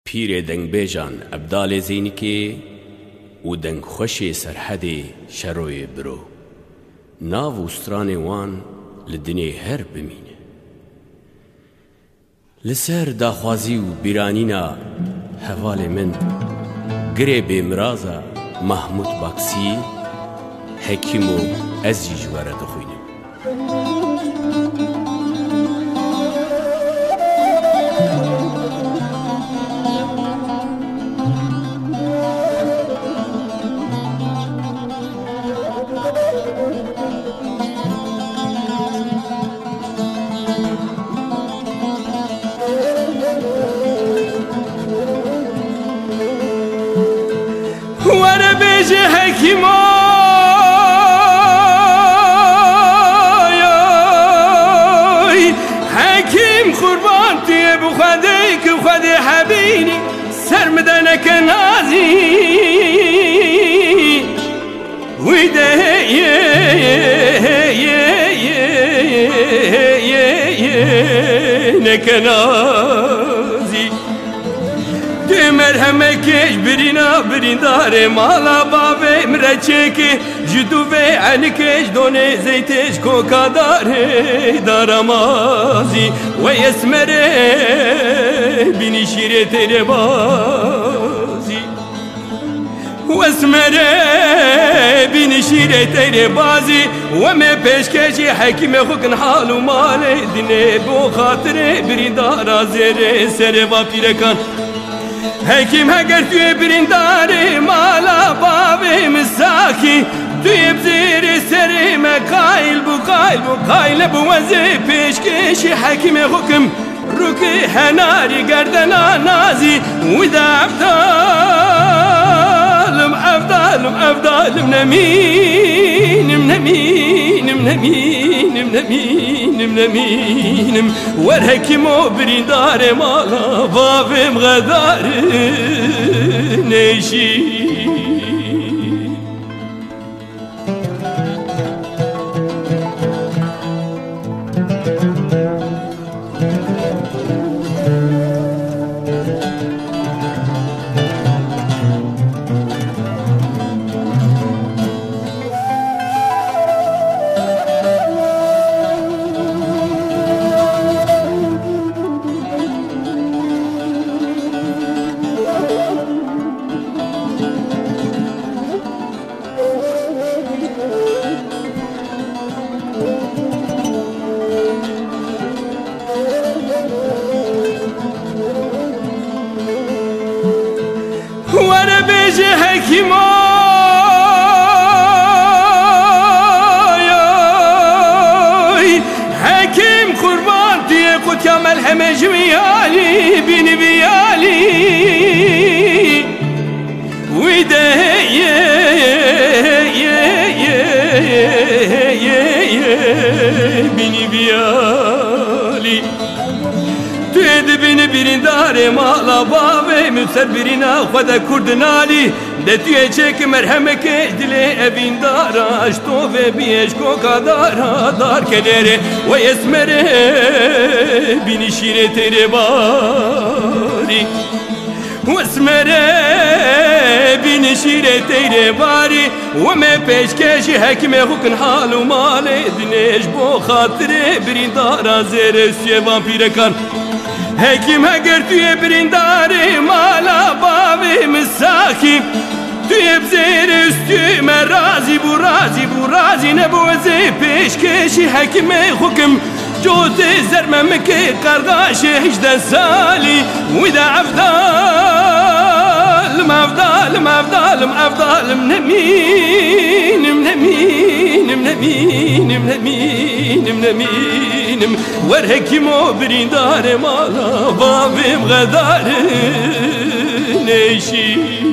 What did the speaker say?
پیر دنگ بیجان ابدال زینی که و دنگ خوش سرحد شروع برو ناو استران وان لدنی هر بمینه لسر داخوازی و بیرانینا حوال من گره بمرازا محمود باکسی حکیم و ازی جواره دخوینم وانا بيجي حكيم حكيم قربان تيب وخديك وخدي حبيني سرمدنك نازي ويده نكنازي مرحمكش برينا بريندار مالا بابي مرچك جدوبي عنكش دوني زيتش كوكا داري دارمازي ويسمري بني شيرت ربازي واسمري بني شيرت ربازي وما بيشكشي حكيم خوكن حالو مالي دني بو خاطري بريندار زيري سربا بيركان حکیم اگر توی برینداری مالا بابی مساکی توی بزیر سری مقایل بو قایل بو وزی پیشکشی حکیم حکم روکی هناری گردنا نازی ودا افضالم نمینم ور حکیمو بریندار مالا بابیم غدار نیشی وانا بيجي حكيم حكيم قربان تيقوت يا ملحم جميالي بني بيالي وده بني بيالي تيد بني بريندار مالا بابي مسر برينا خدا كردنالي دتوي چك مرحمك دلي ابين دارا اشتو في بيش كوكا دارا دار كديري ويسمري بني شيري تيري باري واسمري بني شيري تيري باري وما بيشكشي حكيم خوكن حالو مالي دنيش بو خاطري بريندارا زير سوي فامبيركان حکیم اگر توی برینداری مالا بابی مساکی توی بزیر استوی من رازی نبوزی پیشکشی حکیم خوکم جوزی زرممکی قرداش 18 سالی ویدا افضالم نمینم ور حکیمو بریندار مالا بابیم غدار نیشی